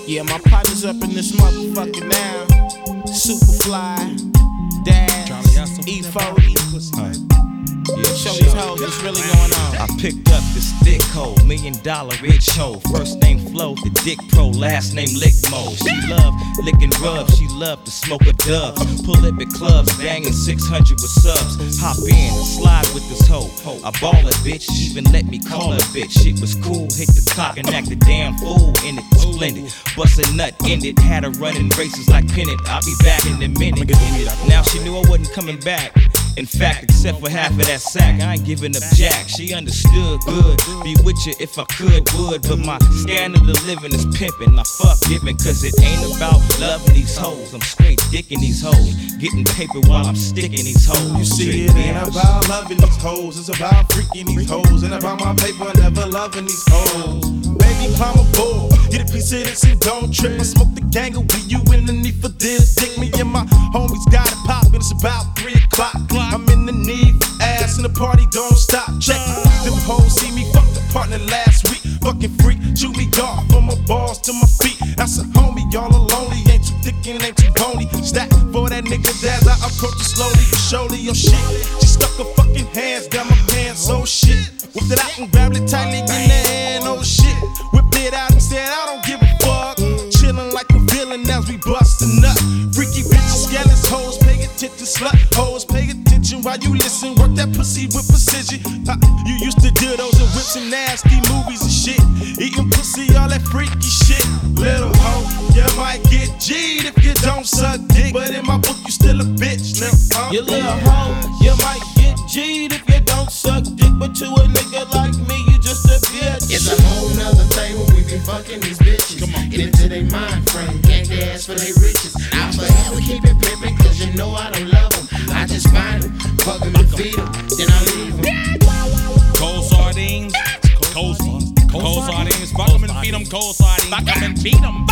Yeah, my partner's up in this motherfucker now. Superfly, Daz, E40. Yeah, show these hoes what's really going on. I picked up this thick hoe, $1 million rich hoe. First name Flo, the dick pro, last name Lickmo. She love licking rubs, she love to smoke a dub. Pull up at clubs, banging 600 with subs. Hop in, slide with this hoe. I ball a bitch, even let me call her bitch. Shit was cool, hit the clock and act a damn fool in it. Splendid, bust a nut, ended. Had her running races like Pennant. I'll be back in a minute. Now she knew I wasn't coming back. In fact, except for half of that sack, I ain't giving up jack. She understood good. Be with you if I could, would. But my standard of living is pimping. I fuck giving, cause it ain't about loving these hoes. I'm straight dicking these hoes. Getting paper while I'm sticking these hoes. You see, it ain't about loving these hoes. It's about freaking these hoes. And about my paper, never loving these hoes. Baby, climb a bull. Get a piece of this and don't trip. I smoke the gang with you in the need for this. Dick me and my homies got it poppin'. It's about 3 o'clock. I'm in the need for ass and the party don't stop. Check them hoes see me fuck the partner last week. Fucking freak, shoot me off from my balls to my feet. That's a homie, y'all are lonely. Ain't too thick and ain't too bony. Stack for that nigga as I approach her slowly. Surely your shit. She stuck her fucking hands down my pants. Oh shit. Whipped it out and grabbed it tightly in the hand. Oh shit. Whipped it out and said I don't give a fuck. Chillin' like a villain as we bustin' up. Freaky bitches, scandalous hoes, pay attention, slut hoes, pay attention while you listen. Work that pussy with precision. You used to do those and whips and nasty movies and shit. Eating pussy, all that freaky shit. Little hoe, you might get G'd if you don't suck dick, but in my book you still a bitch. You little hoe, you might get G'd if you don't suck dick, but to a nigga like me, you just a bitch. It's a whole nother thing when we be fucking these bitches. Get into their mind frame, gang their ass for their riches. I'll forever keep it pimpin', cause you know I don't love them. I just find them, fuck them and feed them, then I leave them. Cold sardines, cold sardines, fuck them and feed them cold sardines. Fuck them and feed them.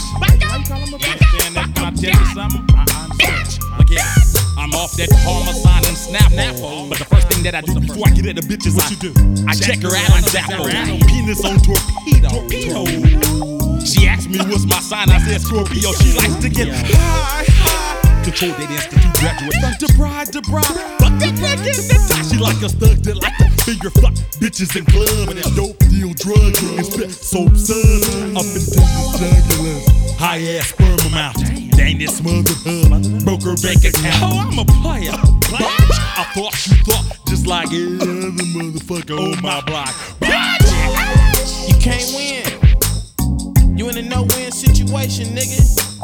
You understand that? Can I tell you something? Look here. I'm off that Parmesan and Snapple. But the first thing that I do before I get at the bitch is I check her out on Zappo. Penis on torpedo. She asked me what's my sign, I said Scorpio. She likes to get high. Control that institute graduate. To bride. Fuck that nigga in the top. She like a thug that like to finger fuck bitches in club. And that dope deal drug and spit soap suds up into the jugular. High ass sperm amount. Dang, this smothered her. Broke her bank account. Oh, I'm a player. I thought you thought just like every other motherfucker on my block. You can't win. You in a no-win situation, nigga.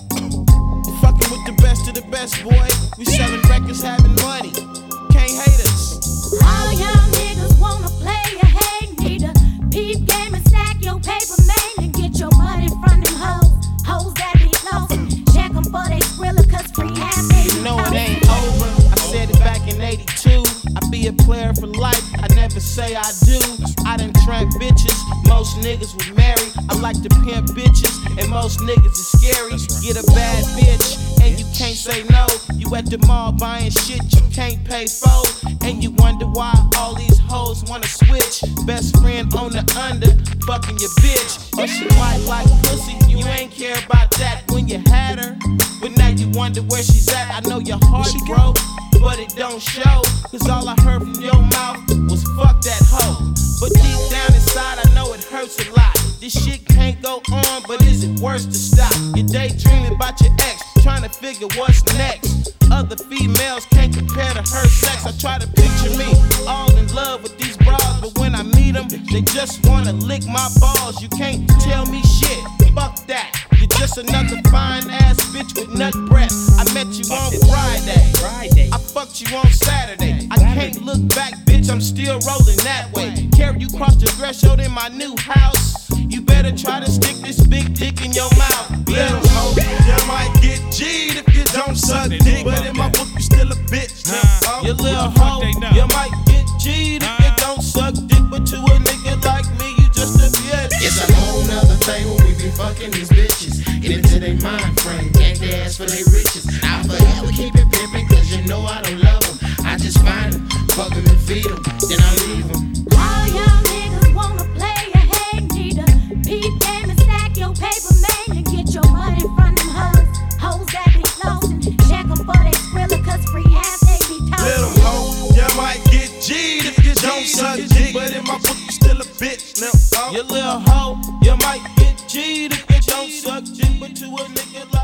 You fucking with the best of the best, boy. We selling records, having money. Can't hate us. All y'all niggas wanna play a hate. Need a peep game and stack your paper, man, and get your money from them hoes. Hoes that be lost. Check them for they skrilla, cause free half they You know it ain't over. I said it back in 82. I be a player for life. I never say I do. I done track bitches. Most niggas would marry. I like to pimp bitches, and most niggas is scary. Get a bad bitch, and you can't say no. You at the mall buying shit you can't pay for, and you wonder why all these hoes wanna switch. Best friend on the under, fucking your bitch. Or she might like pussy, you ain't care about that when you had her. But now you wonder where she's at. I know your heart broke, but it don't show. Cause all I heard from your mouth was fuck that hoe. But deep down inside I know it hurts a lot. This shit can't go on, but is it worse to stop? You're daydreaming about your ex, trying to figure what's next. Other females can't compare to her sex. I try to picture me all in love with these bras, but when I meet them, they just wanna lick my balls. You can't tell me shit, fuck that. You're just another fine ass bitch with nut breath. I met you on Friday. I fucked you on Saturday. I can't look back, bitch, I'm still rolling that way. Carry you cross the threshold in my new house. You better try to stick this big dick in your mouth. Little hoe, you might get G'd if you don't suck dick, but in my book you still a bitch. You little hoe, you might get G'd if you don't suck dick, but to a nigga like me, you just a bitch. It's a whole nother thing when we be fucking these bitches. Get into their mind frame, gang their ass for their riches. I'll forever keep it pimpin', cause you know I don't love them. I just find them, fuck them and feed them, then I leave them. All y'all niggas wanna play a hate. Need a peep game and stack your paper, man, and get dick, but in my book you still a bitch. Now, You little hoe, you might get G'd if you don't suck dick, but to a nigga like